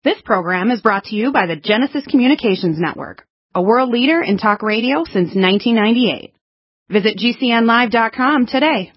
This program is brought to you by the Genesis Communications Network, a world leader in talk radio since 1998. Visit GCNlive.com today.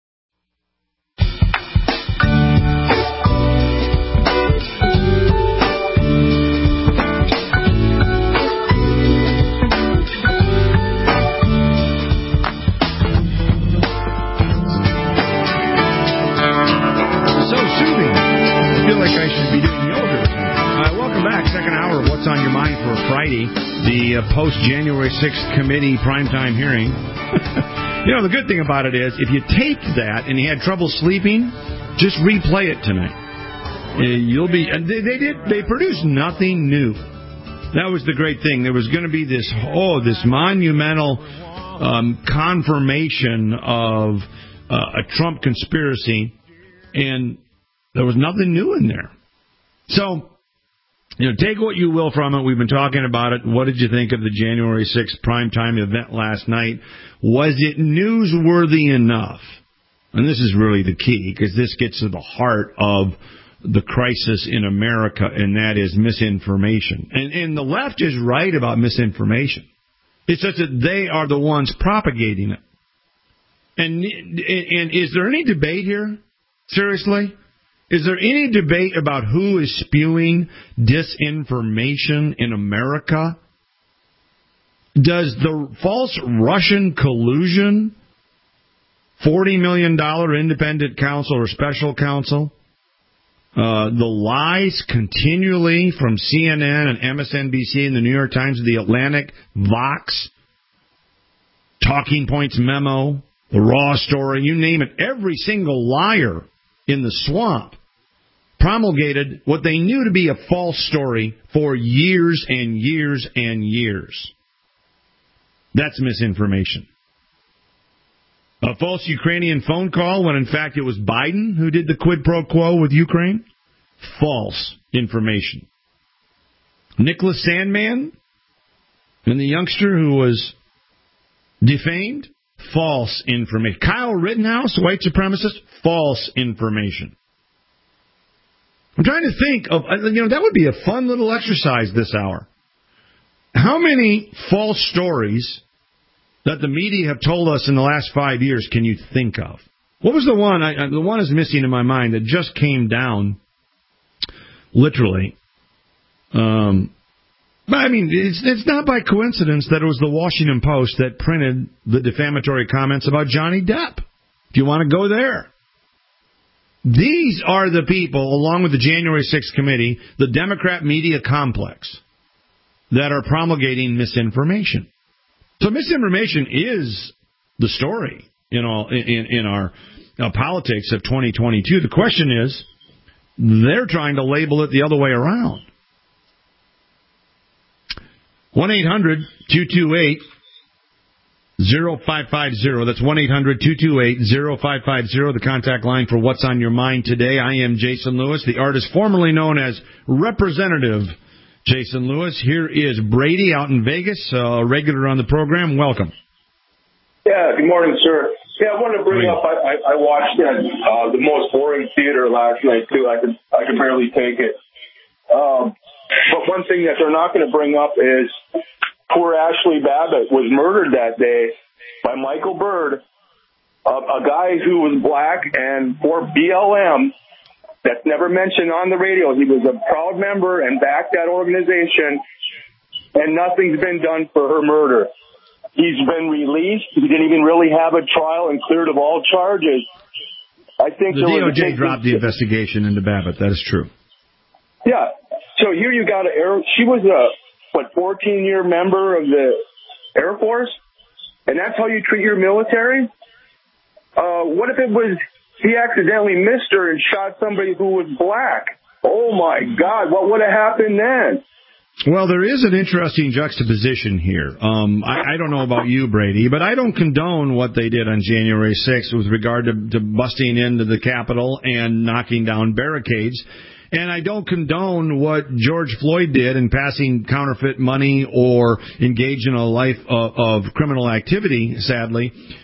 Second hour of What's on Your Mind for Friday, the post-January 6th committee primetime hearing. You know, the good thing about it is, if you taped that and you had trouble sleeping, just replay it tonight. You'll be. And they produced nothing new. That was the great thing. There was going to be this monumental confirmation of a Trump conspiracy, and there was nothing new in there. So, you know, take what you will from it. We've been talking about it. What did you think of the January 6th primetime event last night? Was it newsworthy enough? And this is really the key, because this gets to the heart of the crisis in America, and that is misinformation. And the left is right about misinformation. It's just that they are the ones propagating it. And is there any debate here? Seriously? Is there any debate about who is spewing disinformation in America? Does the false Russian collusion, $40 million independent counsel or special counsel, the lies continually from CNN and MSNBC and the New York Times, the Atlantic, Vox, Talking Points memo, the Raw story, you name it, every single liar in the swamp promulgated what they knew to be a false story for years and years and years. That's misinformation. A false Ukrainian phone call when in fact it was Biden who did the quid pro quo with Ukraine? False information. Nicholas Sandmann and the youngster who was defamed? False information. Kyle Rittenhouse, white supremacist? False information. I'm trying to think of, that would be a fun little exercise this hour. How many false stories that the media have told us in the last 5 years can you think of? What was the one? The one is missing in my mind that just came down, literally. But I mean, it's not by coincidence that it was the Washington Post that printed the defamatory comments about Johnny Depp. If you want to go there. These are the people, along with the January 6th committee, the Democrat media complex, that are promulgating misinformation. So misinformation is the story in our politics of 2022. The question is, they're trying to label it the other way around. 1-800-228-0550. That's 1-800-228-0550, the contact line for What's on Your Mind today. I am Jason Lewis, the artist formerly known as Representative Jason Lewis. Here is Brady out in Vegas, a regular on the program. Welcome. Yeah, good morning, sir. Yeah, I wanted to bring up, I watched the most boring theater last night, too. I could barely take it. But one thing that they're not going to bring up is poor Ashley Babbitt was murdered that day by Michael Byrd, a guy who was black and for BLM. That's never mentioned on the radio. He was a proud member and backed that organization, and nothing's been done for her murder. He's been released. He didn't even really have a trial and cleared of all charges. I think the DOJ dropped the investigation into Babbitt. That is true. Yeah. So here you got she was a 14-year member of the Air Force, and that's how you treat your military? What if it was he accidentally missed her and shot somebody who was black? Oh, my God, what would have happened then? Well, there is an interesting juxtaposition here. I don't know about you, Brady, but I don't condone what they did on January 6th with regard to busting into the Capitol and knocking down barricades. And I don't condone what George Floyd did in passing counterfeit money or engage in a life of criminal activity, sadly,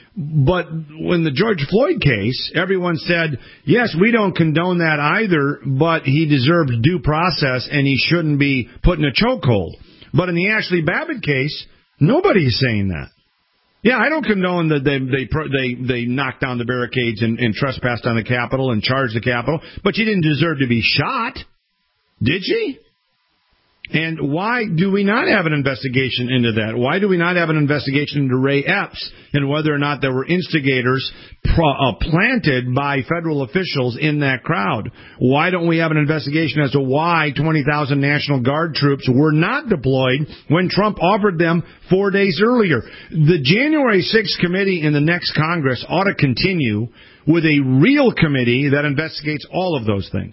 But when the George Floyd case, everyone said, yes, we don't condone that either, but he deserved due process and he shouldn't be put in a chokehold. But in the Ashley Babbitt case, nobody's saying that. Yeah, I don't condone that they knocked down the barricades and trespassed on the Capitol and charged the Capitol, but she didn't deserve to be shot, did she? And why do we not have an investigation into that? Why do we not have an investigation into Ray Epps and whether or not there were instigators planted by federal officials in that crowd? Why don't we have an investigation as to why 20,000 National Guard troops were not deployed when Trump offered them 4 days earlier? The January 6th committee in the next Congress ought to continue with a real committee that investigates all of those things.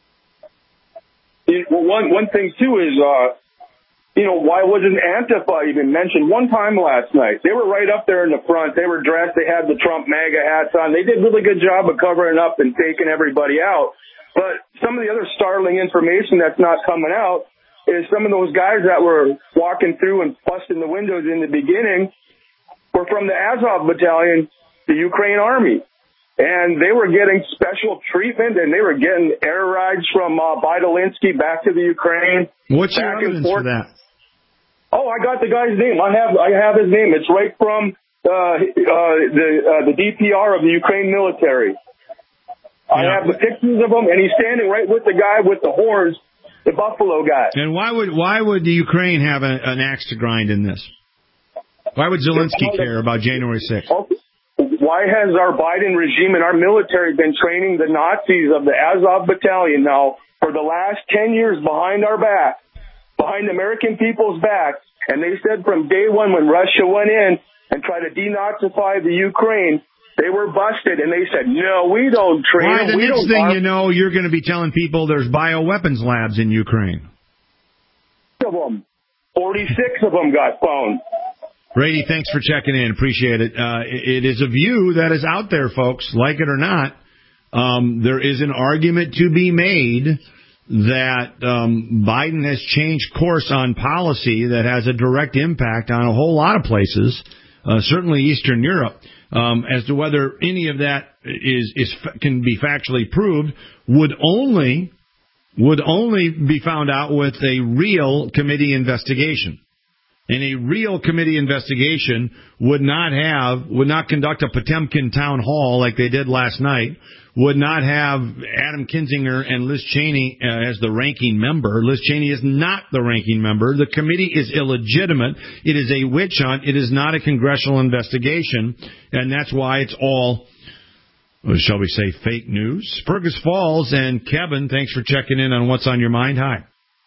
Well, one thing, too, is, why wasn't Antifa even mentioned one time last night? They were right up there in the front. They were dressed. They had the Trump MAGA hats on. They did a really good job of covering up and taking everybody out. But some of the other startling information that's not coming out is some of those guys that were walking through and busting the windows in the beginning were from the Azov battalion, the Ukraine army. And they were getting special treatment, and they were getting air rides from Bydolinsky back to the Ukraine. What's your evidence for that? Oh, I got the guy's name. I have his name. It's right from the DPR of the Ukraine military. Yeah. I have the pictures of him, and he's standing right with the guy with the horns, the Buffalo guy. And why would the Ukraine have an axe to grind in this? Why would Zelensky care about January 6th? Okay. Why has our Biden regime and our military been training the Nazis of the Azov battalion now for the last 10 years behind our back, behind the American people's back? And they said from day one when Russia went in and tried to denazify the Ukraine, they were busted. And they said, no, we don't train them. The next thing you know, you're going to be telling people there's bioweapons labs in Ukraine. 46 of them got found. Brady, thanks for checking in. Appreciate it. It is a view that is out there, folks, like it or not. There is an argument to be made that Biden has changed course on policy that has a direct impact on a whole lot of places, certainly Eastern Europe. As to whether any of that can be factually proved would only be found out with a real committee investigation. And a real committee investigation would not conduct a Potemkin town hall like they did last night, would not have Adam Kinzinger and Liz Cheney as the ranking member. Liz Cheney is not the ranking member. The committee is illegitimate. It is a witch hunt. It is not a congressional investigation, and that's why it's all, shall we say, fake news. Fergus Falls and Kevin, thanks for checking in on What's on Your Mind. Hi.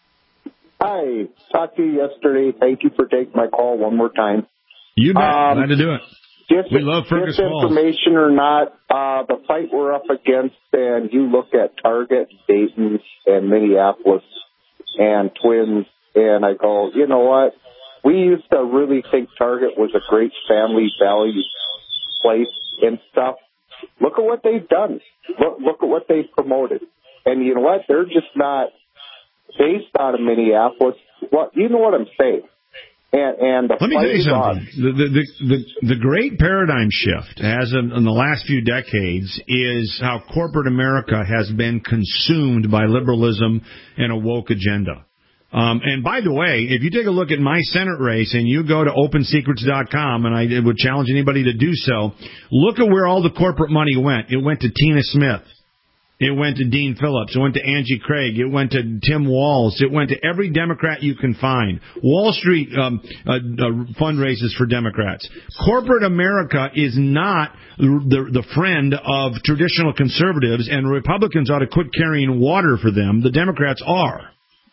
Hi. Talked to you yesterday. Thank you for taking my call one more time. You bet. Glad to do it. We love Fergus Falls. Disinformation or not, the fight we're up against, and you look at Target, Dayton, and Minneapolis, and Twins, and I go, you know what? We used to really think Target was a great family value place and stuff. Look at what they've done. Look at what they've promoted. And you know what? They're just not based out of Minneapolis. Well, you know what I'm saying. And let me tell you something. The great paradigm shift in the last few decades is how corporate America has been consumed by liberalism and a woke agenda. And by the way, if you take a look at my Senate race and you go to OpenSecrets.com, and I would challenge anybody to do so, look at where all the corporate money went. It went to Tina Smith. It went to Dean Phillips. It went to Angie Craig. It went to Tim Walz. It went to every Democrat you can find. Wall Street fundraisers for Democrats. Corporate America is not the friend of traditional conservatives, and Republicans ought to quit carrying water for them. The Democrats are.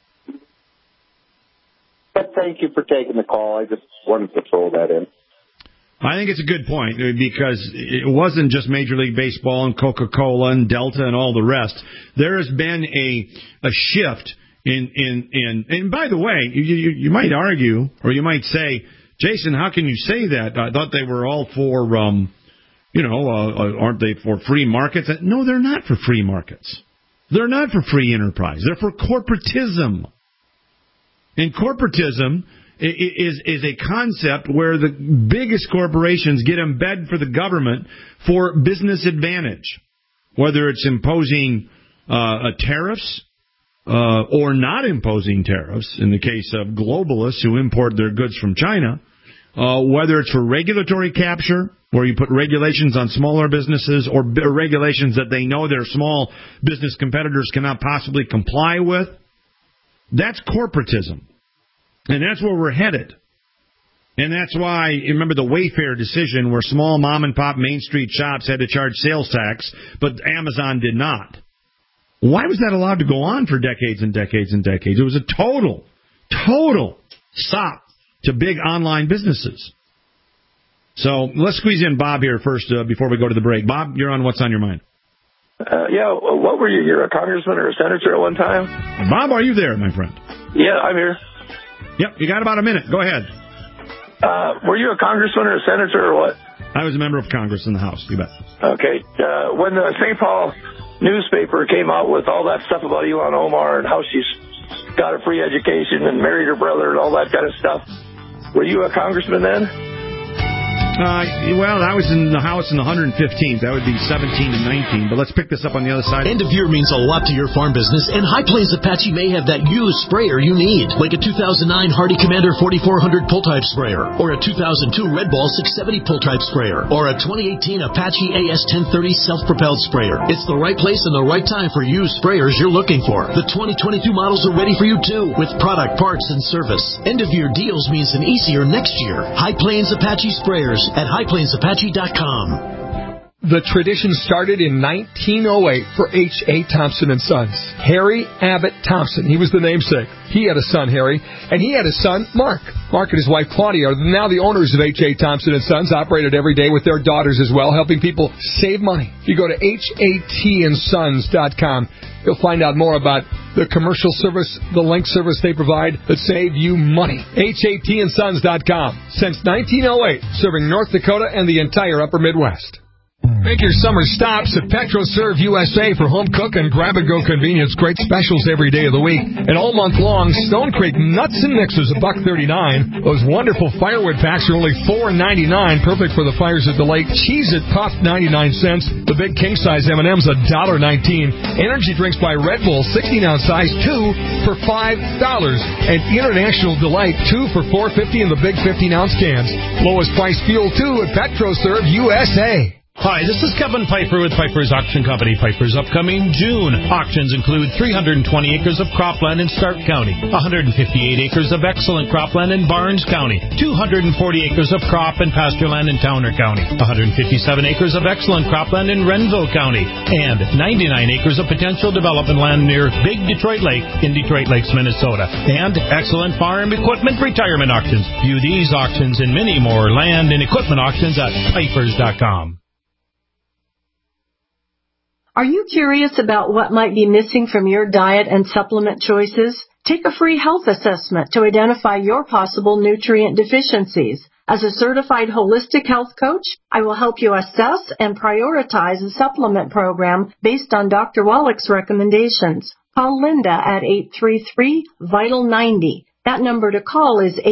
But thank you for taking the call. I just wanted to throw that in. I think it's a good point because it wasn't just Major League Baseball and Coca-Cola and Delta and all the rest. There has been a shift and by the way, you might argue or you might say, Jason, how can you say that? I thought they were all for, aren't they for free markets? No, they're not for free markets. They're not for free enterprise. They're for corporatism. And corporatism is a concept where the biggest corporations get in bed for the government for business advantage, whether it's imposing tariffs or not imposing tariffs in the case of globalists who import their goods from China, whether it's for regulatory capture, where you put regulations on smaller businesses or regulations that they know their small business competitors cannot possibly comply with. That's corporatism. And that's where we're headed. And that's why, you remember the Wayfair decision where small mom-and-pop Main Street shops had to charge sales tax, but Amazon did not. Why was that allowed to go on for decades and decades and decades? It was a total sop to big online businesses. So let's squeeze in Bob here first before we go to the break. Bob, you're on What's on Your Mind. What were you? You're a congressman or a senator at one time? Bob, are you there, my friend? Yeah, I'm here. Yep, you got about a minute. Go ahead. Were you a congressman or a senator or what? I was a member of Congress in the House. You bet. Okay. When the St. Paul newspaper came out with all that stuff about Ilhan Omar and how she's got a free education and married her brother and all that kind of stuff, were you a congressman then? Well, I was in the House in the 115th. That would be 17 and 19. But let's pick this up on the other side. End of year means a lot to your farm business, and High Plains Apache may have that used sprayer you need, like a 2009 Hardy Commander 4400 pull-type sprayer, or a 2002 Red Ball 670 pull-type sprayer, or a 2018 Apache AS 1030 self-propelled sprayer. It's the right place and the right time for used sprayers you're looking for. The 2022 models are ready for you, too, with product, parts, and service. End of year deals means an easier next year. High Plains Apache sprayers at highplainsapache.com. The tradition started in 1908 for H.A. Thompson & Sons. Harry Abbott Thompson, he was the namesake. He had a son, Harry, and he had a son, Mark. Mark and his wife, Claudia, are now the owners of H.A. Thompson & Sons, operated every day with their daughters as well, helping people save money. If you go to HATandsons.com, you'll find out more about the commercial service, the link service they provide that save you money. HATandsons.com. Since 1908, serving North Dakota and the entire upper Midwest. Make your summer stops at PetroServe USA for home cook and grab-and-go convenience. Great specials every day of the week. And all month long, Stone Creek Nuts and Mixers, $1.39. Those wonderful firewood packs are only $4.99, perfect for the fires at the lake. Cheez-It Puff, 99 cents. The big king-size M&M's, $1.19. Energy drinks by Red Bull, 16-ounce size, 2 for $5. And International Delight, 2 for $4.50 in the big 15-ounce cans. Lowest price fuel, too, at PetroServe USA. Hi, this is Kevin Piper with Piper's Auction Company. Piper's upcoming June auctions include 320 acres of cropland in Stark County, 158 acres of excellent cropland in Barnes County, 240 acres of crop and pasture land in Towner County, 157 acres of excellent cropland in Renville County, and 99 acres of potential development land near Big Detroit Lake in Detroit Lakes, Minnesota, and excellent farm equipment retirement auctions. View these auctions and many more land and equipment auctions at Pipers.com. Are you curious about what might be missing from your diet and supplement choices? Take a free health assessment to identify your possible nutrient deficiencies. As a certified holistic health coach, I will help you assess and prioritize a supplement program based on Dr. Wallach's recommendations. Call Linda at 833-VITAL-90. That number to call is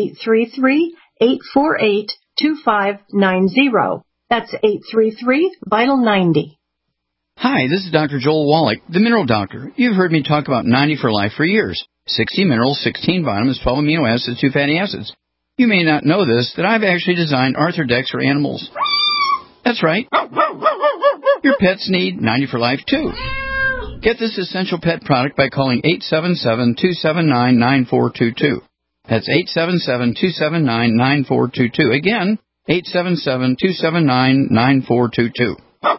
833-848-2590. That's 833-VITAL-90. Hi, this is Dr. Joel Wallach, the Mineral Doctor. You've heard me talk about 90 for Life for years. 60 minerals, 16 vitamins, 12 amino acids, 2 fatty acids. You may not know this, that I've actually designed Arthrodex for animals. That's right. Your pets need 90 for Life, too. Get this essential pet product by calling 877-279-9422. That's 877-279-9422. Again, 877-279-9422.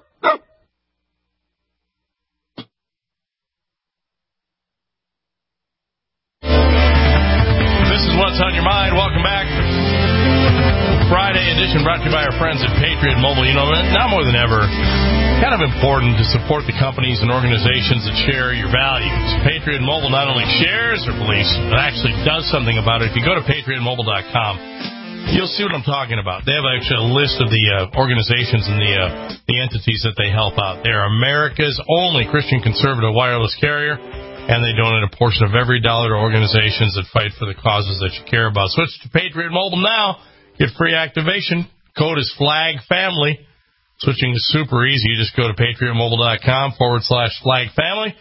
What's on your mind? Welcome back. Friday edition brought to you by our friends at Patriot Mobile. You know, now more than ever, kind of important to support the companies and organizations that share your values. Patriot Mobile not only shares their beliefs, but actually does something about it. If you go to patriotmobile.com, you'll see what I'm talking about. They have actually a list of the organizations and the entities that they help out. They're America's only Christian conservative wireless carrier. and they donate a portion of every dollar to organizations that fight for the causes that you care about. Switch to Patriot Mobile now. Get free activation. Code is FLAGFAMILY. Switching is super easy. You just go to patriotmobile.com/FLAGFAMILY,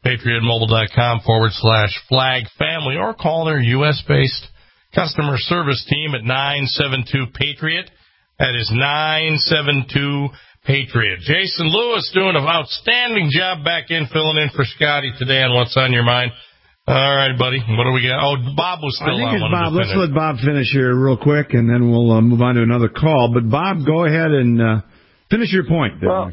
patriotmobile.com/FLAGFAMILY, or call their U.S.-based customer service team at 972-PATRIOT. That is 972-PATRIOT. Jason Lewis doing an outstanding job back in, filling in for Scotty today on What's on Your Mind. All right, buddy. What do we got? Oh, Bob was still on. I think it's Bob. Let's let Bob finish here real quick, and then we'll move on to another call. But, Bob, go ahead and finish your point. Well,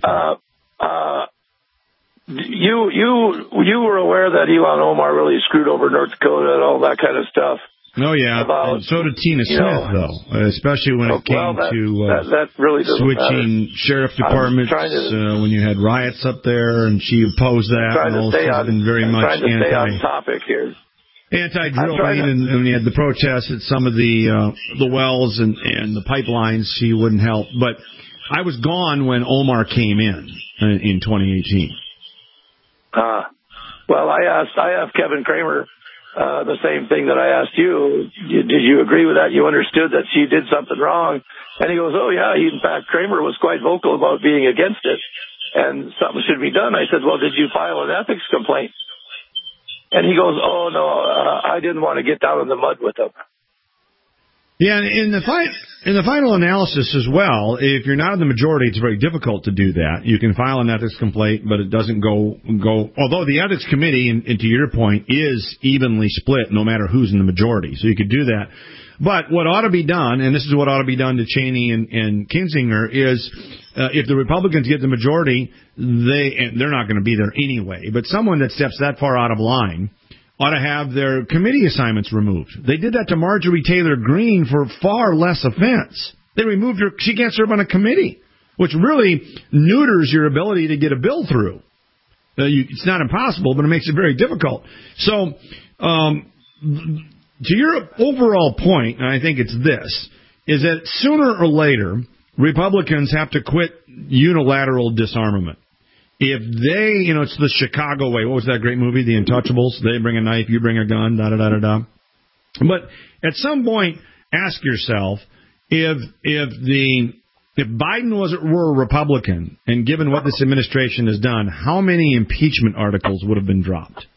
you were aware that Ilhan Omar really screwed over North Dakota and all that kind of stuff. Oh, yeah. And so did Tina Smith, though, especially when it came that really switching sheriff departments when you had riots up there, and she opposed that. I'm trying to stay on topic here. Anti-drilling, and when you had the protests at some of the wells and the pipelines, she wouldn't help. But I was gone when Omar came in 2018. Well, I asked Kevin Kramer the same thing that I asked you. Did you agree with that? You understood that she did something wrong? And he goes, oh, yeah. In fact, Kramer was quite vocal about being against it, and something should be done. I said, well, did you file an ethics complaint? And he goes, oh, no, I didn't want to get down in the mud with them. Yeah, in the final analysis as well, if you're not in the majority, it's very difficult to do that. You can file an ethics complaint, but it doesn't go. Although the ethics committee, and to your point, is evenly split, no matter who's in the majority, so you could do that. But what ought to be done, and this is what ought to be done to Cheney and Kinzinger, is if the Republicans get the majority, they're not going to be there anyway. But someone that steps that far out of line ought to have their committee assignments removed. They did that to Marjorie Taylor Greene for far less offense. They removed her. She can't serve on a committee, which really neuters your ability to get a bill through. It's not impossible, but it makes it very difficult. So, to your overall point, and I think it's this, is that sooner or later, Republicans have to quit unilateral disarmament. If they, it's the Chicago way. What was that great movie, The Untouchables? They bring a knife, you bring a gun, da-da-da-da-da. But at some point, ask yourself, if Biden were a Republican, and given what this administration has done, how many impeachment articles would have been dropped?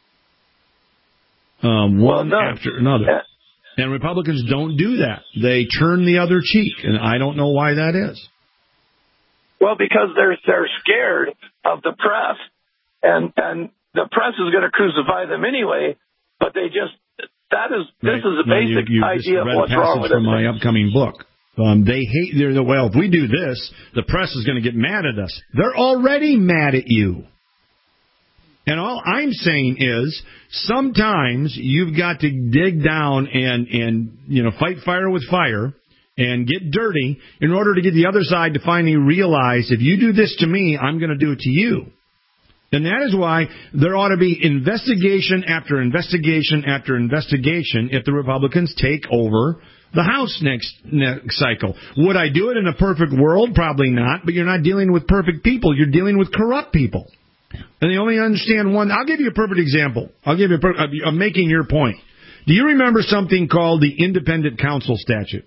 One after another. And Republicans don't do that. They turn the other cheek, and I don't know why that is. Well, because they're scared of the press, and the press is going to crucify them anyway. But this is the basic idea of what's wrong with it. From my upcoming book, they hate. Well, if we do this, the press is going to get mad at us. They're already mad at you. And all I'm saying is, sometimes you've got to dig down and fight fire with fire. And get dirty in order to get the other side to finally realize, if you do this to me, I'm going to do it to you. And that is why there ought to be investigation after investigation after investigation if the Republicans take over the House next cycle. Would I do it in a perfect world? Probably not, but you're not dealing with perfect people. You're dealing with corrupt people. And they only understand one. I'll give you a perfect example. I'm making your point. Do you remember something called the Independent Counsel Statute?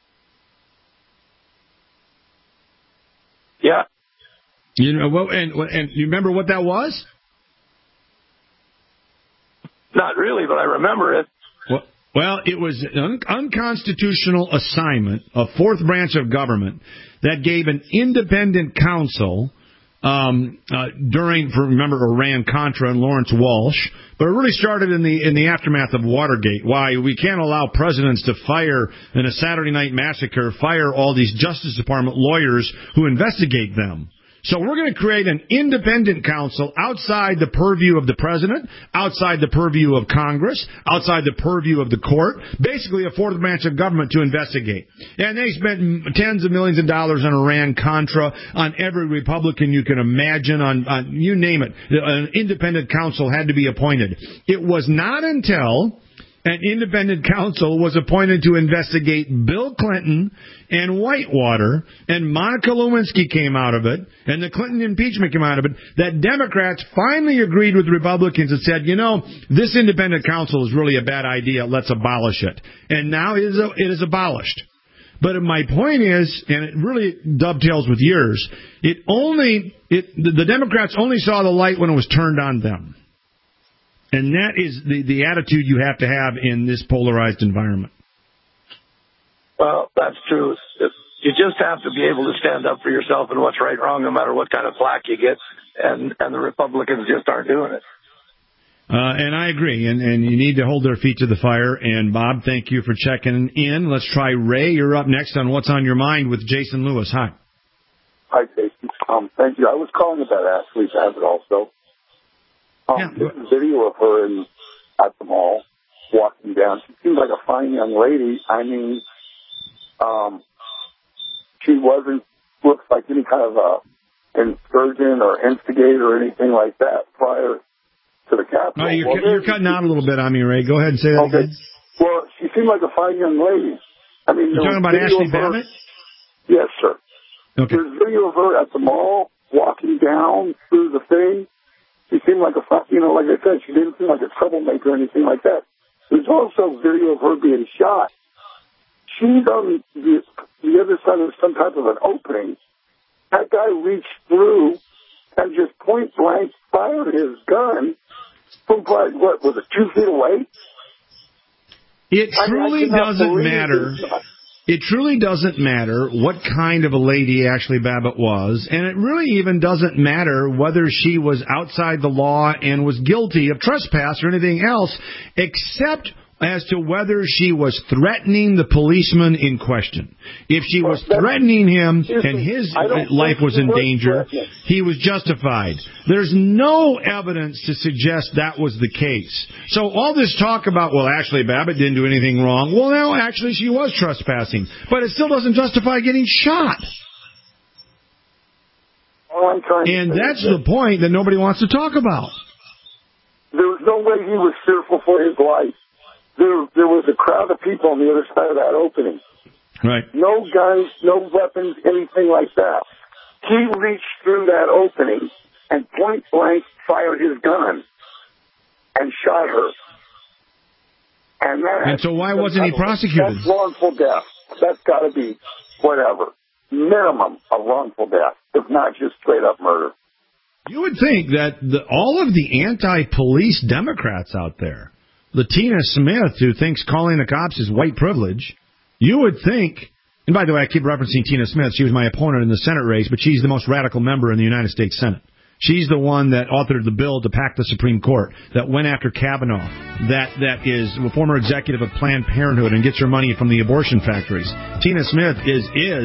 Yeah. And you remember what that was? Not really, but I remember it. Well, it was an unconstitutional assignment, a fourth branch of government, that gave an independent counsel remember Iran-Contra and Lawrence Walsh, but it really started in the aftermath of Watergate. Why we can't allow presidents to fire in a Saturday night massacre, fire all these Justice Department lawyers who investigate them. So we're going to create an independent counsel outside the purview of the president, outside the purview of Congress, outside the purview of the court, basically a fourth branch of government to investigate. And they spent tens of millions of dollars on Iran-Contra, on every Republican you can imagine, on you name it. An independent counsel had to be appointed. It was not until an independent counsel was appointed to investigate Bill Clinton and Whitewater, and Monica Lewinsky came out of it, and the Clinton impeachment came out of it, that Democrats finally agreed with Republicans and said, this independent counsel is really a bad idea. Let's abolish it. And now it is abolished. But my point is, and it really dovetails with yours, the Democrats only saw the light when it was turned on them. And that is the attitude you have to have in this polarized environment. Well, that's true. You just have to be able to stand up for yourself and what's right and wrong, no matter what kind of flack you get. And the Republicans just aren't doing it. And I agree. And you need to hold their feet to the fire. And, Bob, thank you for checking in. Let's try Ray. You're up next on What's on Your Mind with Jason Lewis. Hi. Hi, Jason. Thank you. I was calling about Ashley Babbitt also. There's a video of her at the mall walking down. She seems like a fine young lady. I mean, she looks like any kind of insurgent or instigator or anything like that prior to the Capitol. Oh, you're cutting out a little bit on me, Ray. Go ahead and say that again. Well, she seemed like a fine young lady. I mean, you're talking about Ashley Babbitt? Yes, sir. Okay. There's a video of her at the mall walking down through the thing. She seemed like like I said, she didn't seem like a troublemaker or anything like that. There's also a video of her being shot. She's on the other side of some type of an opening. That guy reached through and just point blank fired his gun from what was it, 2 feet away? It truly doesn't matter. It truly doesn't matter what kind of a lady Ashley Babbitt was, and it really even doesn't matter whether she was outside the law and was guilty of trespass or anything else, except as to whether she was threatening the policeman in question. If she was threatening him and his life was in danger, he was justified. There's no evidence to suggest that was the case. So all this talk about, Ashley Babbitt didn't do anything wrong. Well, no, actually she was trespassing. But it still doesn't justify getting shot. And that's the point that nobody wants to talk about. There was no way he was fearful for his life. There was a crowd of people on the other side of that opening. Right. No guns, no weapons, anything like that. He reached through that opening and point blank fired his gun and shot her. And so why wasn't he prosecuted? That's wrongful death. That's got to be whatever. Minimum of wrongful death, if not just straight up murder. You would think that all of the anti-police Democrats out there, Tina Smith, who thinks calling the cops is white privilege, you would think, and by the way, I keep referencing Tina Smith. She was my opponent in the Senate race, but she's the most radical member in the United States Senate. She's the one that authored the bill to pack the Supreme Court, that went after Kavanaugh, that is a former executive of Planned Parenthood and gets her money from the abortion factories. Tina Smith is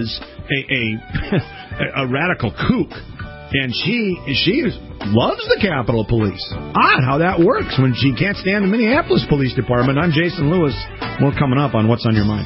a radical kook. And she loves the Capitol Police. Odd how that works when she can't stand the Minneapolis Police Department. I'm Jason Lewis. More coming up on What's on Your Mind.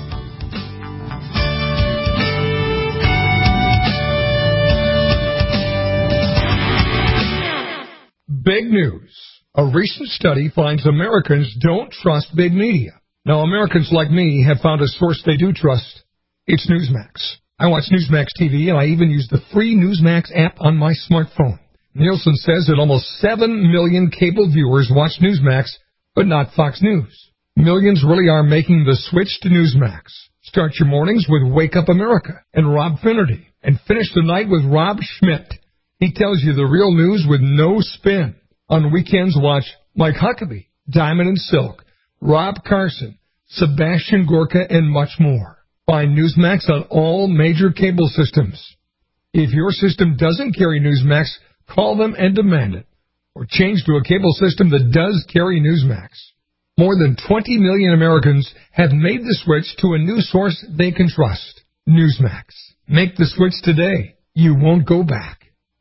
Big news. A recent study finds Americans don't trust big media. Now, Americans like me have found a source they do trust. It's Newsmax. I watch Newsmax TV, and I even use the free Newsmax app on my smartphone. Nielsen says that almost 7 million cable viewers watch Newsmax, but not Fox News. Millions really are making the switch to Newsmax. Start your mornings with Wake Up America and Rob Finnerty, and finish the night with Rob Schmidt. He tells you the real news with no spin. On weekends, watch Mike Huckabee, Diamond and Silk, Rob Carson, Sebastian Gorka, and much more. Find Newsmax on all major cable systems. If your system doesn't carry Newsmax, call them and demand it. Or change to a cable system that does carry Newsmax. More than 20 million Americans have made the switch to a new source they can trust. Newsmax. Make the switch today. You won't go back.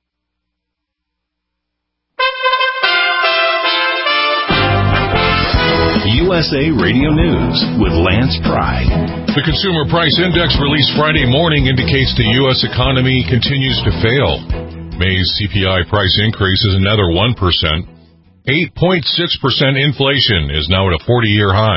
USA Radio News with Lance Pride. The Consumer Price Index released Friday morning indicates the U.S. economy continues to fail. May's CPI price increase is another 1%. 8.6% inflation is now at a 40-year high.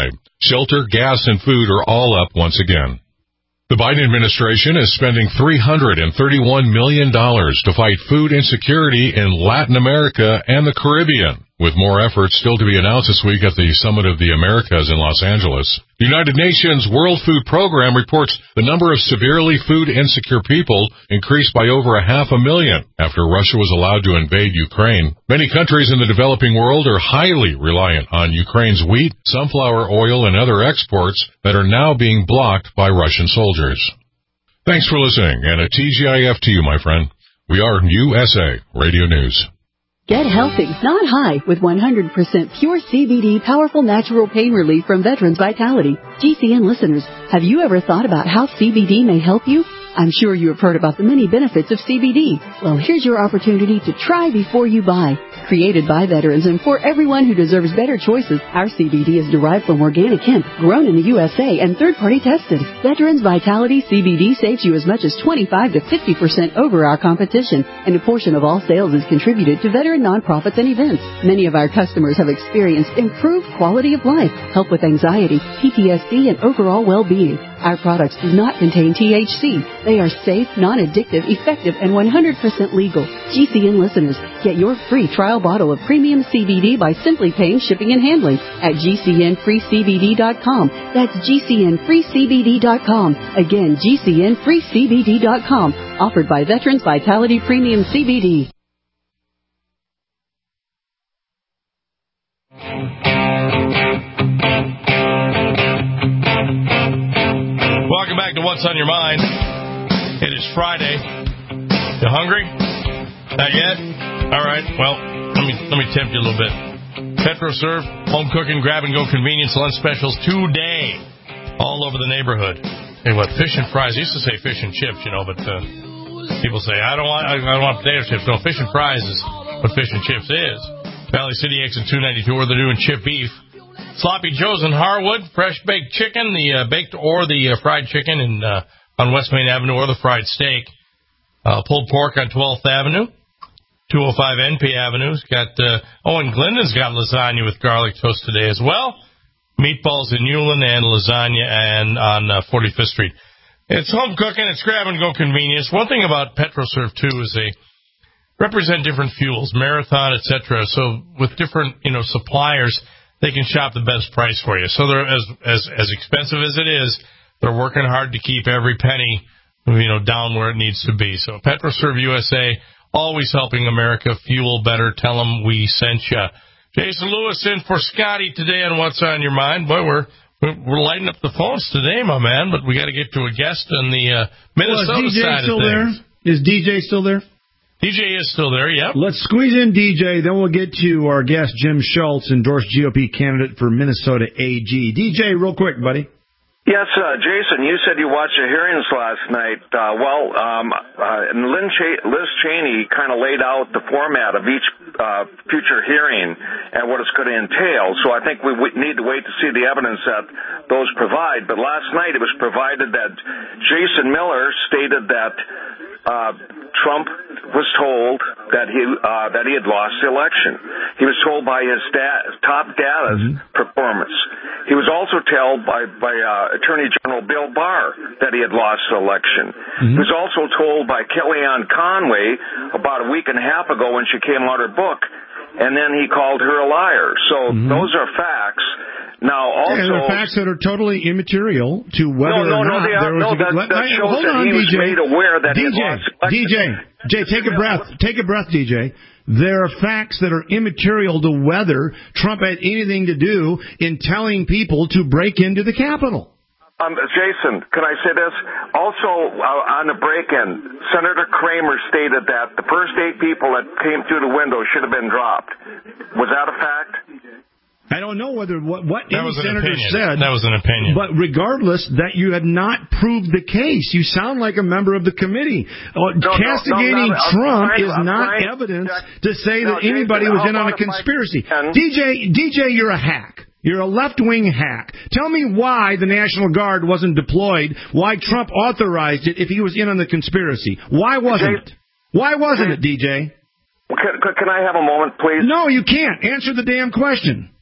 Shelter, gas, and food are all up once again. The Biden administration is spending $331 million to fight food insecurity in Latin America and the Caribbean, with more efforts still to be announced this week at the Summit of the Americas in Los Angeles. The United Nations World Food Program reports the number of severely food insecure people increased by over 500,000 after Russia was allowed to invade Ukraine. Many countries in the developing world are highly reliant on Ukraine's wheat, sunflower oil, and other exports that are now being blocked by Russian soldiers. Thanks for listening, and a TGIF to you, my friend. We are USA Radio News. Get healthy, not high, with 100% pure CBD powerful natural pain relief from Veterans Vitality. GCN listeners, have you ever thought about how CBD may help you? I'm sure you have heard about the many benefits of CBD. Well, here's your opportunity to try before you buy. Created by veterans and for everyone who deserves better choices, our CBD is derived from organic hemp, grown in the USA and third-party tested. Veterans Vitality CBD saves you as much as 25 to 50% over our competition, and a portion of all sales is contributed to veteran nonprofits and events. Many of our customers have experienced improved quality of life, help with anxiety, PTSD, and overall well-being. Our products do not contain THC. They are safe, non-addictive, effective, and 100% legal. GCN listeners, get your free trial bottle of premium CBD by simply paying shipping and handling at GCNFreeCBD.com. That's GCNFreeCBD.com. Again, GCNFreeCBD.com. Offered by Veterans Vitality Premium CBD. Welcome back to What's on Your Mind. It is Friday. You hungry? Not yet? All right. Well, let me tempt you a little bit. PetroServe, home cooking, grab-and-go convenience lunch specials today, all over the neighborhood. Hey, what, fish and fries? I used to say fish and chips, but people say, I don't want potato chips. No, fish and fries is what fish and chips is. Valley City exit 292, where they're doing chip beef. Sloppy Joe's in Harwood, fresh baked chicken, the baked or the fried chicken on West Main Avenue, or the fried steak. Pulled pork on 12th Avenue, 205 NP Avenue. Got and Glendon's got lasagna with garlic toast today as well. Meatballs in Newland and lasagna and on 45th Street. It's home cooking, it's grab-and-go convenience. One thing about PetroServe, too, is they represent different fuels, Marathon, etc. So with different suppliers, they can shop the best price for you. So they're as expensive as it is, they're working hard to keep every penny, down where it needs to be. So PetroServe USA, always helping America fuel better. Tell them we sent you. Jason Lewis in for Scotty today on What's on Your Mind. Boy, we're lighting up the phones today, my man, but we got to get to a guest on the Minnesota side of things. Is DJ still there? DJ is still there, yep. Let's squeeze in DJ, then we'll get to our guest, Jim Schultz, endorsed GOP candidate for Minnesota AG. DJ, real quick, buddy. Yes, Jason, you said you watched the hearings last night. Liz Cheney kind of laid out the format of each future hearing and what it's going to entail. So I think we need to wait to see the evidence that those provide. But last night it was provided that Jason Miller stated that Trump was told that he had lost the election. He was told by his top data performance. He was also told by Attorney General Bill Barr that he had lost the election. He was also told by Kellyanne Conway about a week and a half ago when she came out her book, and then he called her a liar. So those are facts. Now, also, and the facts that are totally immaterial to whether or not there was that shows that he was made aware that he had lost election. DJ, take a breath. Take a breath, DJ. There are facts that are immaterial to whether Trump had anything to do in telling people to break into the Capitol. Jason, can I say this? Also, on the break-in, Senator Kramer stated that the first 8 people that came through the window should have been dropped. Was that a fact? I don't know what any senator said. That was an opinion. But regardless, that you have not proved the case. You sound like a member of the committee. Castigating Trump is not evidence to say that anybody was in on a conspiracy. DJ, you're a hack. You're a left-wing hack. Tell me why the National Guard wasn't deployed, why Trump authorized it if he was in on the conspiracy. Why wasn't it? Why wasn't it, DJ? Can I have a moment, please? No, you can't. Answer the damn question.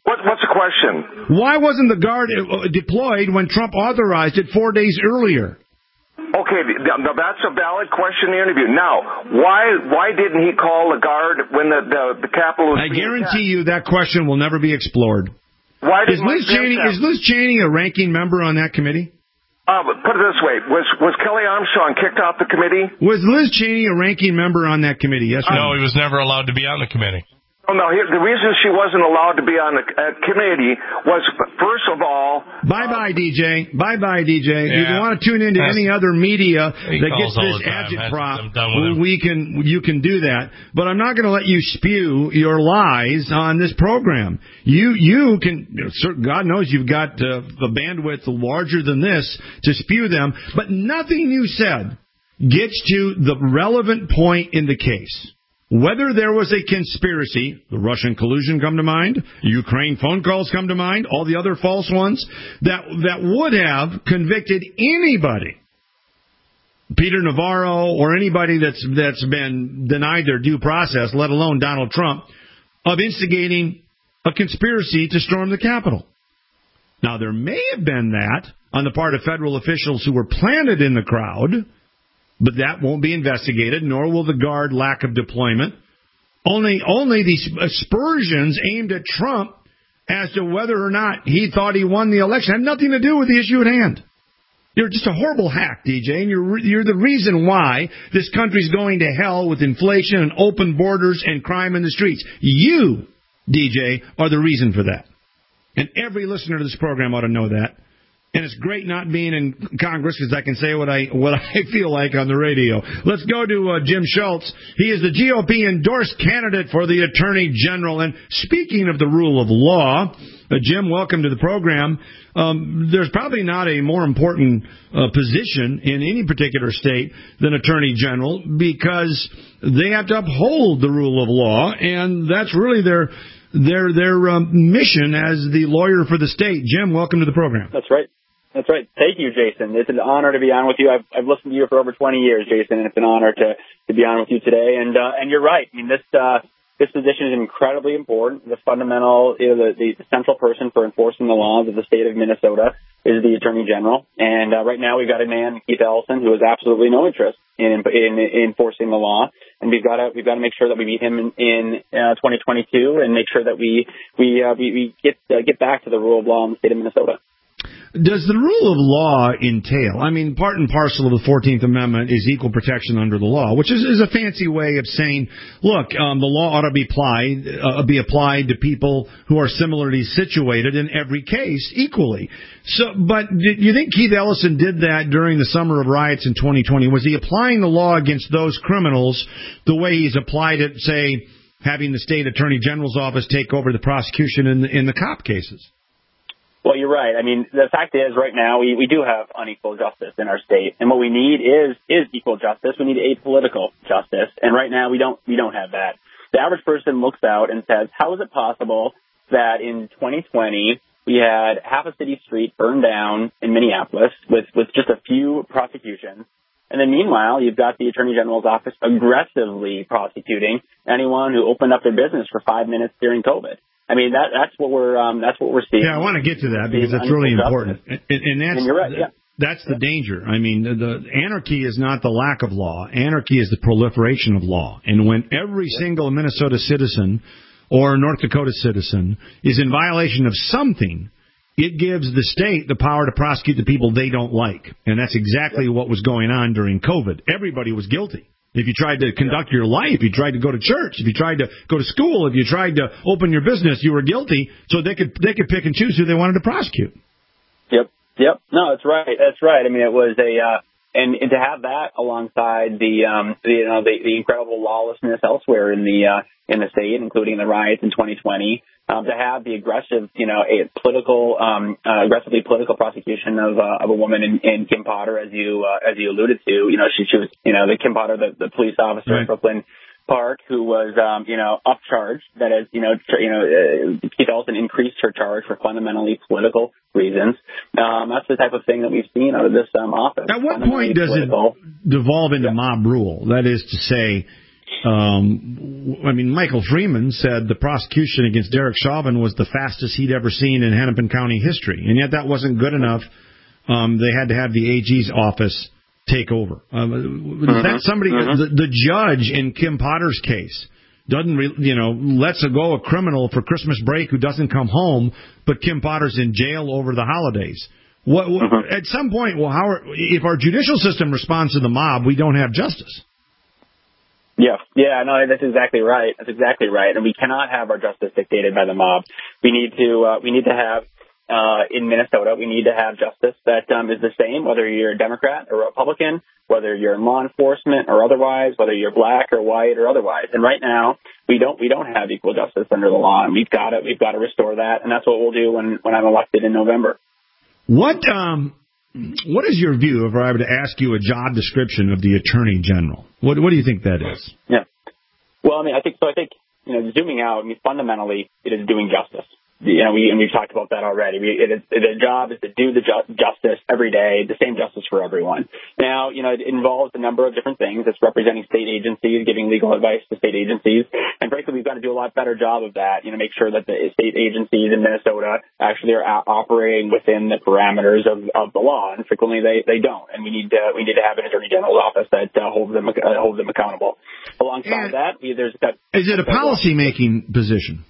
What's the question? Why wasn't the Guard deployed when Trump authorized it 4 days earlier? Okay, now that's a valid question in the interview. Now, why didn't he call the Guard when the Capitol was I guarantee you that question will never be explored. Why is Liz Cheney a ranking member on that committee? Put it this way, was Kelly Armstrong kicked off the committee? Was Liz Cheney a ranking member on that committee? Yes or no? No, he was never allowed to be on the committee. Oh, no, the reason she wasn't allowed to be on the committee was, first of all... Bye-bye, DJ. Bye-bye, DJ. Yeah. If you want to tune into any other media that gets this agitprop, you can do that. But I'm not going to let you spew your lies on this program. You can... God knows you've got the bandwidth larger than this to spew them, but nothing you said gets to the relevant point in the case. Whether there was a conspiracy, the Russian collusion come to mind, Ukraine phone calls come to mind, all the other false ones, that would have convicted anybody, Peter Navarro or anybody that's been denied their due process, let alone Donald Trump, of instigating a conspiracy to storm the Capitol. Now, there may have been that on the part of federal officials who were planted in the crowd, but that won't be investigated, nor will the Guard lack of deployment. Only these aspersions aimed at Trump as to whether or not he thought he won the election have nothing to do with the issue at hand. You're just a horrible hack, DJ, and you're the reason why this country's going to hell with inflation and open borders and crime in the streets. You, DJ, are the reason for that. And every listener to this program ought to know that. And it's great not being in Congress because I can say what I feel like on the radio. Let's go to Jim Schultz. He is the GOP endorsed candidate for the Attorney General. And speaking of the rule of law, Jim, welcome to the program. There's probably not a more important position in any particular state than Attorney General because they have to uphold the rule of law, and that's really their mission as the lawyer for the state. Jim, welcome to the program. That's right. That's right. Thank you, Jason. It's an honor to be on with you. I've listened to you for over 20 years, Jason, and it's an honor to be on with you today. And you're right. I mean, this position is incredibly important. The fundamental, the central person for enforcing the laws of the state of Minnesota is the Attorney General. And right now we've got a man, Keith Ellison, who has absolutely no interest in enforcing the law. And we've got to make sure that we meet him in 2022 and make sure that we get back to the rule of law in the state of Minnesota. Does the rule of law entail, I mean, part and parcel of the 14th Amendment is equal protection under the law, which is a fancy way of saying, look, the law ought to be applied to people who are similarly situated in every case equally. So, but do you think Keith Ellison did that during the summer of riots in 2020? Was he applying the law against those criminals the way he's applied it, say, having the state attorney general's office take over the prosecution in the cop cases? Well, you're right. I mean, the fact is, right now, we do have unequal justice in our state. And what we need is equal justice. We need apolitical justice. And right now, we don't have that. The average person looks out and says, how is it possible that in 2020, we had half a city street burned down in Minneapolis with just a few prosecutions? And then meanwhile, you've got the Attorney General's office aggressively prosecuting anyone who opened up their business for 5 minutes during COVID. I mean, that's what we're seeing. Yeah, I want to get to that because that's really important. And you're right, yeah. That's the danger. I mean, the anarchy is not the lack of law. Anarchy is the proliferation of law. And when every single Minnesota citizen or North Dakota citizen is in violation of something, it gives the state the power to prosecute the people they don't like. And that's exactly what was going on during COVID. Everybody was guilty. If you tried to conduct your life, you tried to go to church, if you tried to go to school, if you tried to open your business, you were guilty. So they could pick and choose who they wanted to prosecute. Yep. No, that's right. I mean, it was and to have that alongside the incredible lawlessness elsewhere in the state, including the riots in 2020, to have the aggressive, aggressively political prosecution of a woman in Kim Potter, as you alluded to. She was, the Kim Potter, the police officer in Brooklyn Park, who was, upcharged. That is, Keith Ellison increased her charge for fundamentally political reasons. That's the type of thing that we've seen out of this office. At what point does it devolve into mob rule? That is to say, Michael Freeman said the prosecution against Derek Chauvin was the fastest he'd ever seen in Hennepin County history, and yet that wasn't good enough. They had to have the AG's office take over. That's somebody. The judge in Kim Potter's case doesn't, lets go a criminal for Christmas break who doesn't come home, but Kim Potter's in jail over the holidays. At some point, if our judicial system responds to the mob, we don't have justice. Yeah, no, that's exactly right. And we cannot have our justice dictated by the mob. We need to have, in Minnesota, we need to have justice that is the same, whether you're a Democrat or Republican, whether you're in law enforcement or otherwise, whether you're black or white or otherwise. And right now, we don't have equal justice under the law, and we've got to restore that, and that's what we'll do when I'm elected in November. What is your view if I were to ask you a job description of the Attorney General? What do you think that is? Yeah. Well, I think zooming out, fundamentally, it is doing justice. We've talked about that already. The job is to do the justice every day, the same justice for everyone. Now, it involves a number of different things. It's representing state agencies, giving legal advice to state agencies. And frankly, we've got to do a lot better job of that, make sure that the state agencies in Minnesota actually are operating within the parameters of the law. And frequently they don't. And we need to have an Attorney General's office that holds them accountable. Alongside that, there's that. Is it a policy-making position?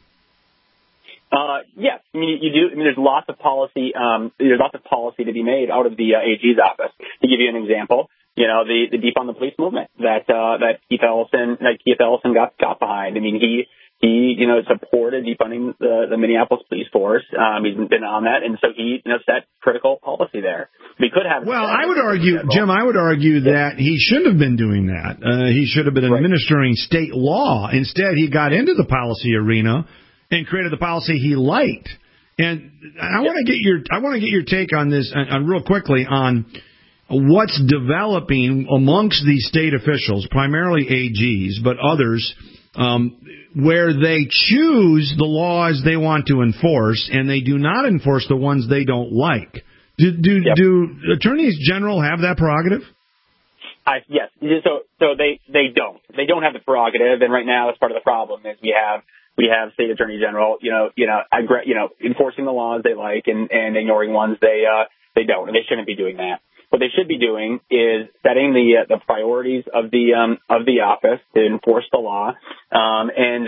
Yes. You do. There's lots of policy. There's lots of policy to be made out of the AG's office. To give you an example, the defund the police movement that Keith Ellison got behind. He supported defunding the Minneapolis police force. He's been on that, and so he set critical policy there. We could have. Well, I would argue, Jim. That he shouldn't have been doing that. He should have been administering state law. Instead, he got into the policy arena and created the policy he liked. And I want to get your take on this, real quickly, on what's developing amongst these state officials, primarily AGs, but others, where they choose the laws they want to enforce, and they do not enforce the ones they don't like. Do attorneys general have that prerogative? Yes. So they don't. They don't have the prerogative, and right now that's part of the problem is we have state attorney general, enforcing the laws they like and ignoring ones they don't, and they shouldn't be doing that. What they should be doing is setting the priorities of the office to enforce the law, and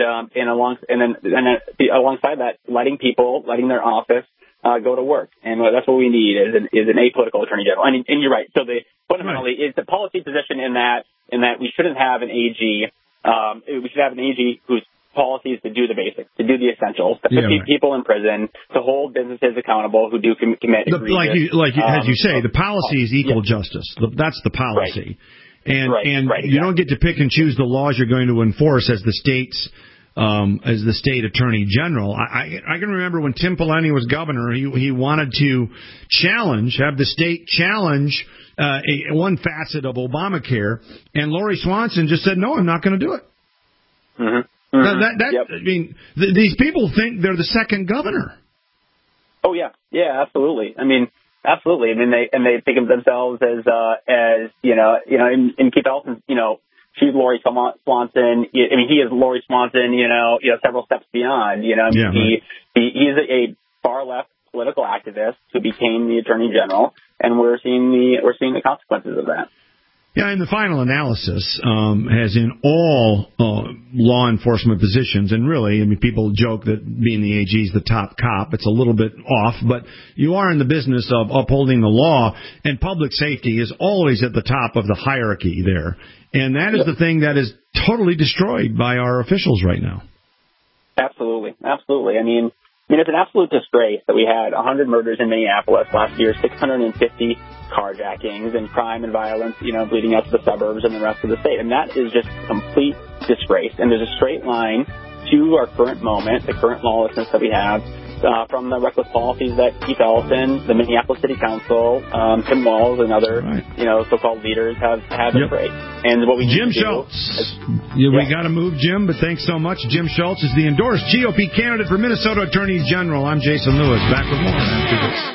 alongside that, letting their office go to work, and that's what we need is an apolitical attorney general. And you're right. So fundamentally, it's a policy position in that we shouldn't have an AG. We should have an AG whose policies to do the basics, to do the essentials, to put people in prison, to hold businesses accountable who do commit egregious. As you say, the policy is equal justice. That's the policy. Right. You don't get to pick and choose the laws you're going to enforce as the state attorney general. I can remember when Tim Pawlenty was governor, he wanted to have the state challenge one facet of Obamacare, and Lori Swanson just said, no, I'm not going to do it. Mm-hmm. These people think they're the second governor. Oh yeah, absolutely. Absolutely. They think of themselves as in Keith Ellison, she's Lori Swanson. He is Lori Swanson. Several steps beyond. He is a far left political activist who became the attorney general, and we're seeing the consequences of that. Yeah, in the final analysis, as in all law enforcement positions, and really, people joke that being the AG is the top cop. It's a little bit off, but you are in the business of upholding the law, and public safety is always at the top of the hierarchy there. And that is the thing that is totally destroyed by our officials right now. Absolutely. It's an absolute disgrace that we had 100 murders in Minneapolis last year, 650 carjackings and crime and violence, bleeding out to the suburbs and the rest of the state. And that is just a complete disgrace. And there's a straight line to our current moment, the current lawlessness that we have, from the reckless policies that Keith Ellison, the Minneapolis City Council, Tim Walz, and other, so-called leaders have embraced. And what we Jim Schultz. We got to move, Jim, but thanks so much. Jim Schultz is the endorsed GOP candidate for Minnesota Attorney General. I'm Jason Lewis. Back with more after this.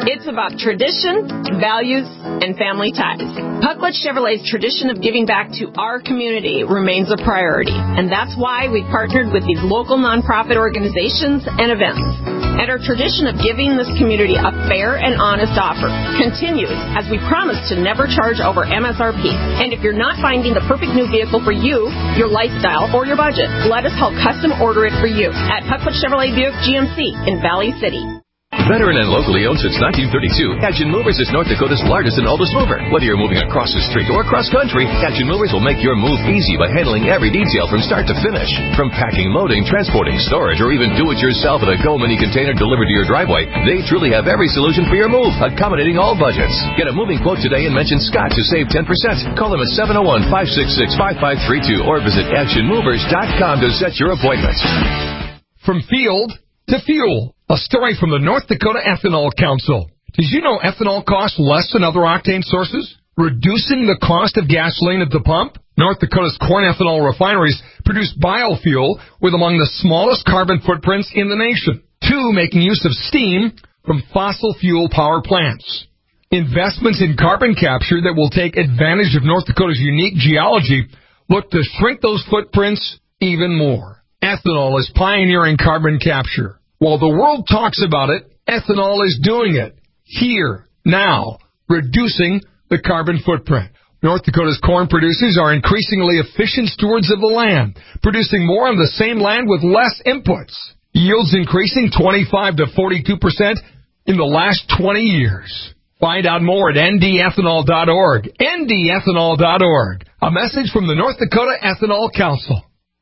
It's about tradition, values, and family ties. Pucklet Chevrolet's tradition of giving back to our community remains a priority, and that's why we partnered with these local nonprofit organizations and events. And our tradition of giving this community a fair and honest offer continues as we promise to never charge over MSRP. And if you're not finding the perfect new vehicle for you, your lifestyle, or your budget, let us help custom order it for you at Pucklet Chevrolet Buick GMC in Valley City. Veteran and locally owned since 1932, Action Movers is North Dakota's largest and oldest mover. Whether you're moving across the street or across country, Action Movers will make your move easy by handling every detail from start to finish. From packing, loading, transporting, storage, or even do-it-yourself at a Go Mini container delivered to your driveway, they truly have every solution for your move, accommodating all budgets. Get a moving quote today and mention Scott to save 10%. Call them at 701-566-5532 or visit actionmovers.com to set your appointment. From field to fuel. A story from the North Dakota Ethanol Council. Did you know ethanol costs less than other octane sources? Reducing the cost of gasoline at the pump? North Dakota's corn ethanol refineries produce biofuel with among the smallest carbon footprints in the nation. 2, making use of steam from fossil fuel power plants. Investments in carbon capture that will take advantage of North Dakota's unique geology look to shrink those footprints even more. Ethanol is pioneering carbon capture. While the world talks about it, ethanol is doing it. Here, now, reducing the carbon footprint. North Dakota's corn producers are increasingly efficient stewards of the land, producing more on the same land with less inputs. Yields increasing 25 to 42% in the last 20 years. Find out more at ndethanol.org. ndethanol.org. A message from the North Dakota Ethanol Council.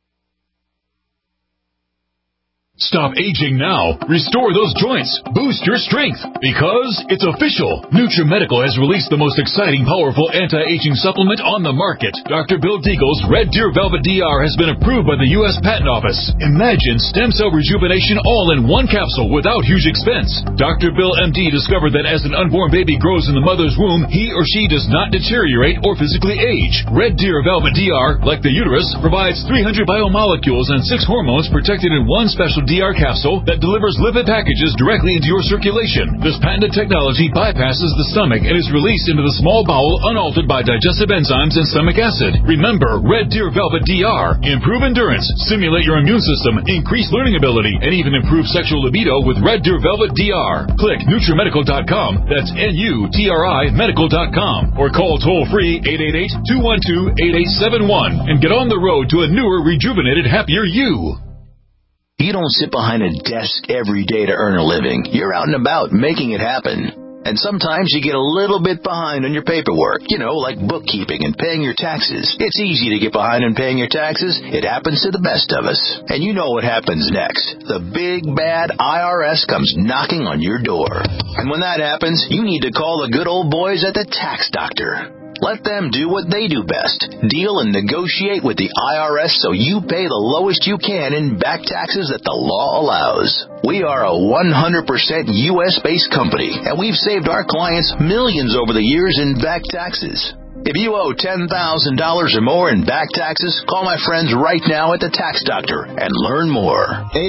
Stop aging now. Restore those joints. Boost your strength. Because it's official. NutriMedical has released the most exciting, powerful anti-aging supplement on the market. Dr. Bill Deagle's Red Deer Velvet DR has been approved by the U.S. Patent Office. Imagine stem cell rejuvenation all in one capsule without huge expense. Dr. Bill MD discovered that as an unborn baby grows in the mother's womb, he or she does not deteriorate or physically age. Red Deer Velvet DR, like the uterus, provides 300 biomolecules and 6 hormones protected in one special DR capsule that delivers lipid packages directly into your circulation. This patented technology bypasses the stomach and is released into the small bowel unaltered by digestive enzymes and stomach acid. Remember, Red Deer Velvet DR. Improve endurance, stimulate your immune system, increase learning ability, and even improve sexual libido with Red Deer Velvet DR. Click NutriMedical.com. That's NUTRI Medical.com. Or call toll-free 888-212-8871 and get on the road to a newer, rejuvenated, happier you. You don't sit behind a desk every day to earn a living. You're out and about making it happen. And sometimes you get a little bit behind on your paperwork, like bookkeeping and paying your taxes. It's easy to get behind on paying your taxes. It happens to the best of us. And you know what happens next. The big, bad IRS comes knocking on your door. And when that happens, you need to call the good old boys at the Tax Doctor. Let them do what they do best. Deal and negotiate with the IRS so you pay the lowest you can in back taxes that the law allows. We are a 100% U.S.-based company, and we've saved our clients millions over the years in back taxes. If you owe $10,000 or more in back taxes, call my friends right now at the Tax Doctor and learn more.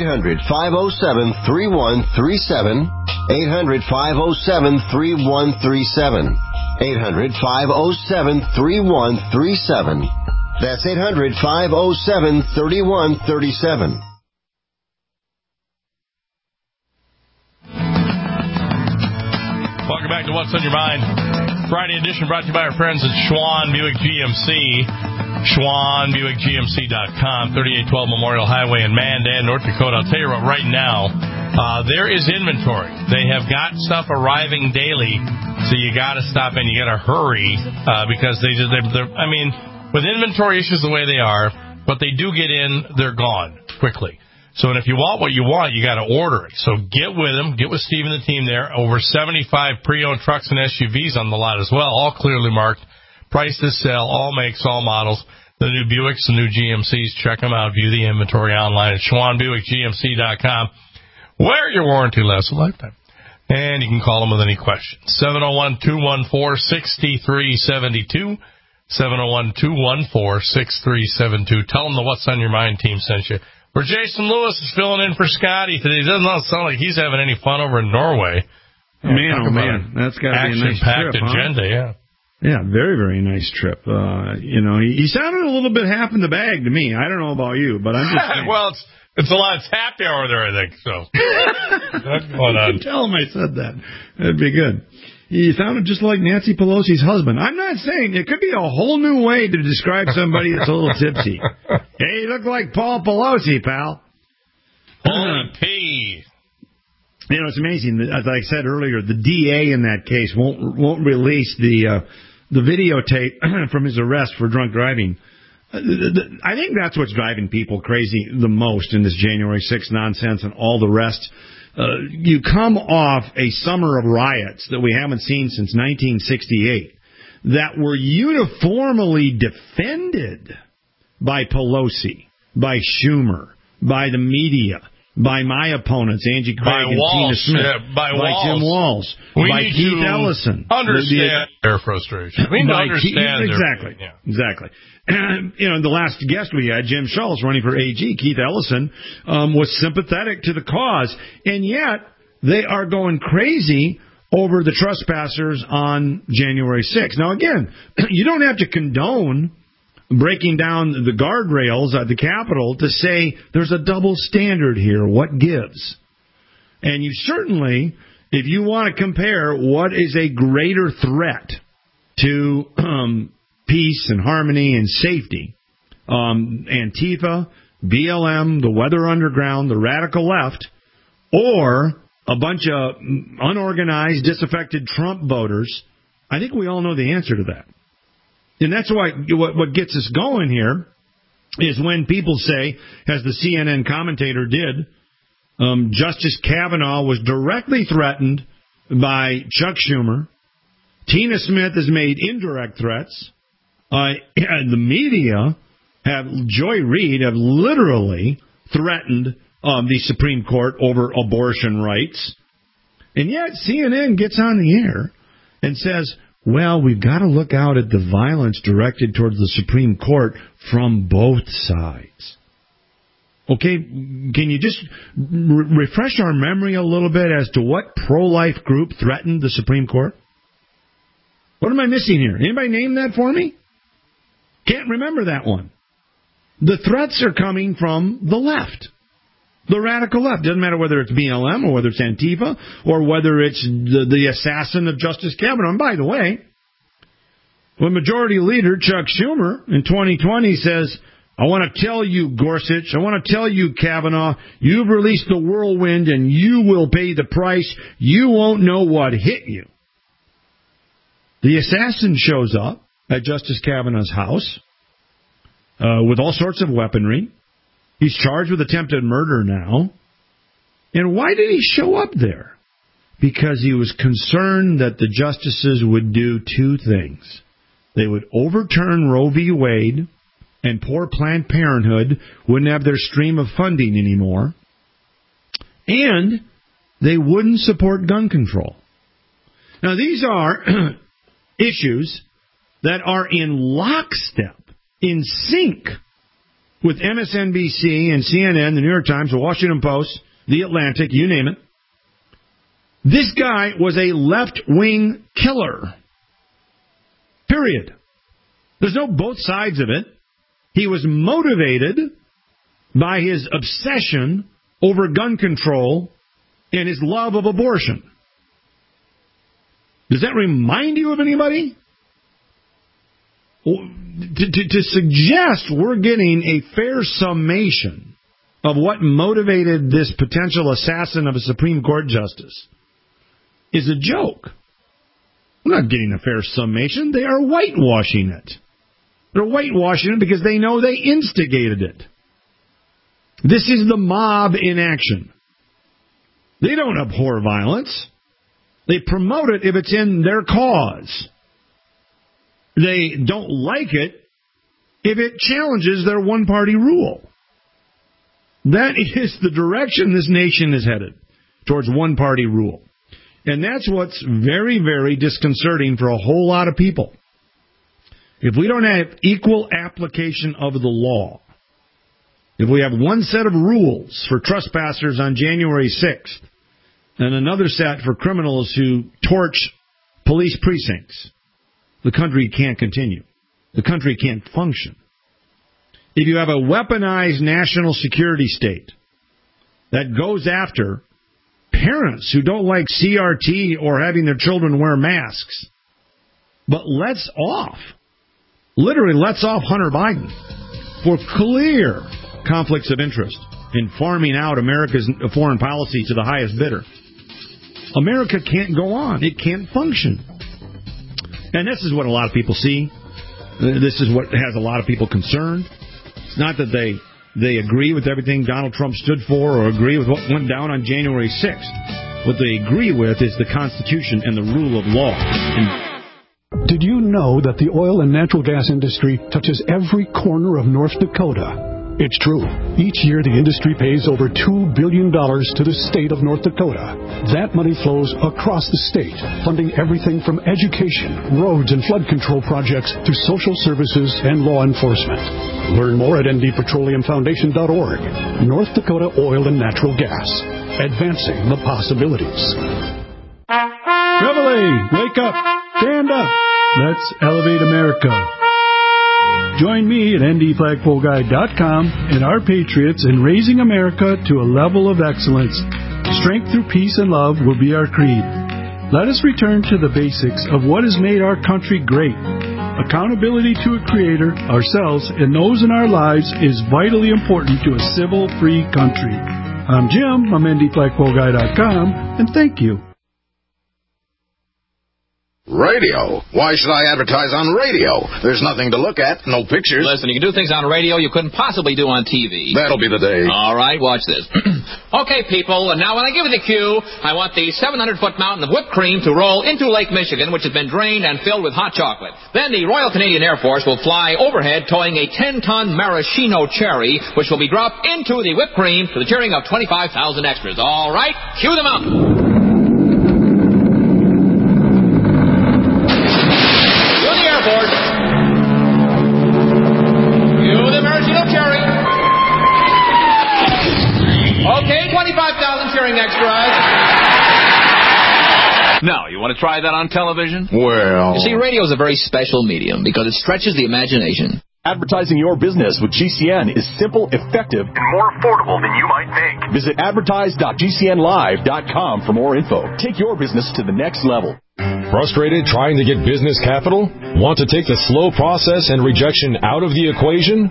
800-507-3137. 800-507-3137. 800-507-3137. That's 800-507-3137. Welcome back to What's on Your Mind. Friday edition brought to you by our friends at Schwan Buick GMC. SchwanBuickGMC.com, 3812 Memorial Highway in Mandan, North Dakota. I'll tell you what, right now, there is inventory. They have got stuff arriving daily, so you got to stop in. You got to hurry because with inventory issues the way they are, but they do get in, they're gone quickly. So, and if you want what you want, you got to order it. So get with them. Get with Steve and the team there. Over 75 pre-owned trucks and SUVs on the lot as well, all clearly marked. Price to sell, all makes, all models. The new Buicks, the new GMCs. Check them out. View the inventory online at SchwanBuickGMC.com, where your warranty lasts a lifetime. And you can call them with any questions. 701-214-6372. 701-214-6372. Tell them the What's on Your Mind team sent you. Where Jason Lewis is filling in for Scotty today. It doesn't sound like he's having any fun over in Norway. Man, oh man, that's got to be a nice trip, agenda, huh? Yeah, very, very nice trip. He sounded a little bit half in the bag to me. I don't know about you, but I'm just saying. Well, it's a lot of happy hour there, I think. So that's going on. Tell him I said that. That'd be good. He sounded just like Nancy Pelosi's husband. I'm not saying it could be a whole new way to describe somebody that's a little tipsy. Hey, you look like Paul Pelosi, pal. Holy P. It's amazing. As I said earlier, the DA in that case won't release the videotape from his arrest for drunk driving. I think that's what's driving people crazy the most in this January 6th nonsense and all the rest. You come off a summer of riots that we haven't seen since 1968 that were uniformly defended by Pelosi, by Schumer, by the media, by my opponents, Angie Craig and Tina Smith, by Tim Walz, by Keith Ellison. Understand their frustration. We need to understand exactly. Exactly. The last guest we had, Jim Schultz, running for AG, Keith Ellison, was sympathetic to the cause, and yet they are going crazy over the trespassers on January 6th. Now, again, you don't have to condone breaking down the guardrails at the Capitol to say there's a double standard here. What gives? And you certainly, if you want to compare what is a greater threat to peace and harmony and safety, Antifa, BLM, the Weather Underground, the radical left, or a bunch of unorganized, disaffected Trump voters, I think we all know the answer to that. And that's why what gets us going here is when people say, as the CNN commentator did, Justice Kavanaugh was directly threatened by Chuck Schumer. Tina Smith has made indirect threats. And the media Joy Reid have literally threatened the Supreme Court over abortion rights. And yet CNN gets on the air and says, well, we've got to look out at the violence directed towards the Supreme Court from both sides. Okay, can you just refresh our memory a little bit as to what pro-life group threatened the Supreme Court? What am I missing here? Anybody name that for me? Can't remember that one. The threats are coming from the left. The radical left. Doesn't matter whether it's BLM or whether it's Antifa or whether it's the assassin of Justice Kavanaugh. And by the way, when Majority Leader Chuck Schumer in 2020 says, I want to tell you, Gorsuch, I want to tell you, Kavanaugh, you've released the whirlwind and you will pay the price. You won't know what hit you. The assassin shows up at Justice Kavanaugh's house with all sorts of weaponry. He's charged with attempted murder now. And why did he show up there? Because he was concerned that the justices would do two things. They would overturn Roe v. Wade, and poor Planned Parenthood wouldn't have their stream of funding anymore. And they wouldn't support gun control. Now, these are issues that are in lockstep, in sync with MSNBC and CNN, the New York Times, the Washington Post, the Atlantic, you name it. This guy was a left-wing killer. Period. There's no both sides of it. He was motivated by his obsession over gun control and his love of abortion. Does that remind you of anybody? To suggest we're getting a fair summation of what motivated this potential assassin of a Supreme Court justice is a joke. We're not getting a fair summation. They are whitewashing it. They're whitewashing it because they know they instigated it. This is the mob in action. They don't abhor violence. They promote it if it's in their cause. They don't like it if it challenges their one-party rule. That is the direction this nation is headed, towards one-party rule. And that's what's very, very disconcerting for a whole lot of people. If we don't have equal application of the law, if we have one set of rules for trespassers on January 6th, and another set for criminals who torch police precincts. The country can't continue. The country can't function. If you have a weaponized national security state that goes after parents who don't like CRT or having their children wear masks, but lets off Hunter Biden for clear conflicts of interest in farming out America's foreign policy to the highest bidder. America can't go on. It can't function. And this is what a lot of people see. This is what has a lot of people concerned. It's not that they agree with everything Donald Trump stood for or agree with what went down on January 6th. What they agree with is the Constitution and the rule of law. Did you know that the oil and natural gas industry touches every corner of North Dakota? It's true. Each year, the industry pays over $2 billion to the state of North Dakota. That money flows across the state, funding everything from education, roads, and flood control projects to social services and law enforcement. Learn more at ndpetroleumfoundation.org. North Dakota Oil and Natural Gas. Advancing the possibilities. Reveille, wake up, stand up. Let's elevate America. Join me at ndflagpoleguy.com and our patriots in raising America to a level of excellence. Strength through peace and love will be our creed. Let us return to the basics of what has made our country great. Accountability to a creator, ourselves, and those in our lives is vitally important to a civil, free country. I'm Jim, I'm ndflagpoleguy.com, and thank you. Radio? Why should I advertise on radio? There's nothing to look at, no pictures. Listen, you can do things on radio you couldn't possibly do on TV. That'll be the day. All right, watch this. Okay, people, and now when I give you the cue, I want the 700-foot mountain of whipped cream to roll into Lake Michigan, which has been drained and filled with hot chocolate. Then the Royal Canadian Air Force will fly overhead towing a 10-ton maraschino cherry, which will be dropped into the whipped cream to the cheering of 25,000 extras. All right, cue them up. Okay, 25,000 cheering extras. Now, you want to try that on television? Well... You see, radio is a very special medium because it stretches the imagination. Advertising your business with GCN is simple, effective, and more affordable than you might think. Visit advertise.gcnlive.com for more info. Take your business to the next level. Frustrated trying to get business capital? Want to take the slow process and rejection out of the equation?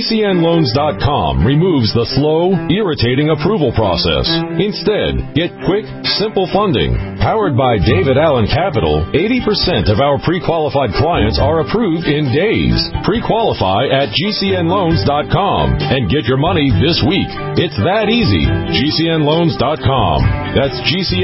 GCNloans.com removes the slow, irritating approval process. Instead, get quick, simple funding. Powered by David Allen Capital, 80% of our pre-qualified clients are approved in days. Pre-qualify at GCNloans.com and get your money this week. It's that easy. GCNloans.com. That's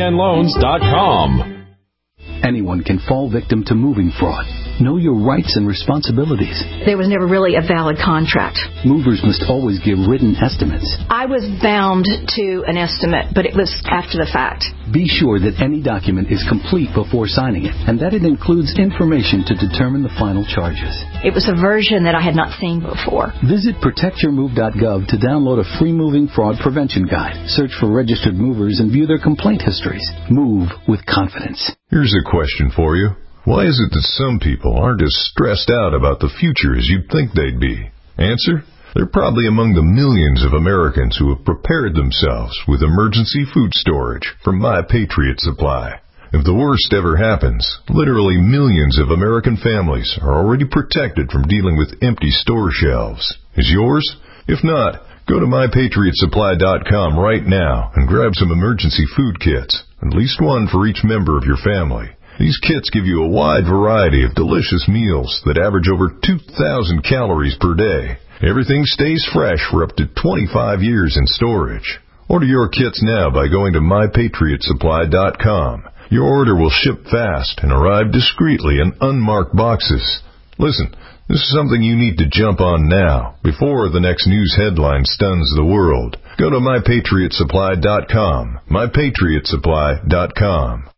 GCNloans.com. Anyone can fall victim to moving fraud. Know your rights and responsibilities. There was never really a valid contract. Movers must always give written estimates. I was bound to an estimate, but it was after the fact. Be sure that any document is complete before signing it, and that it includes information to determine the final charges. It was a version that I had not seen before. Visit protectyourmove.gov to download a free moving fraud prevention guide. Search for registered movers and view their complaint histories. Move with confidence. Here's a question for you. Why is it that some people aren't as stressed out about the future as you'd think they'd be? Answer? They're probably among the millions of Americans who have prepared themselves with emergency food storage from My Patriot Supply. If the worst ever happens, literally millions of American families are already protected from dealing with empty store shelves. Is yours? If not, go to MyPatriotSupply.com right now and grab some emergency food kits, at least one for each member of your family. These kits give you a wide variety of delicious meals that average over 2,000 calories per day. Everything stays fresh for up to 25 years in storage. Order your kits now by going to MyPatriotSupply.com. Your order will ship fast and arrive discreetly in unmarked boxes. Listen, this is something you need to jump on now, before the next news headline stuns the world. Go to MyPatriotSupply.com. MyPatriotSupply.com.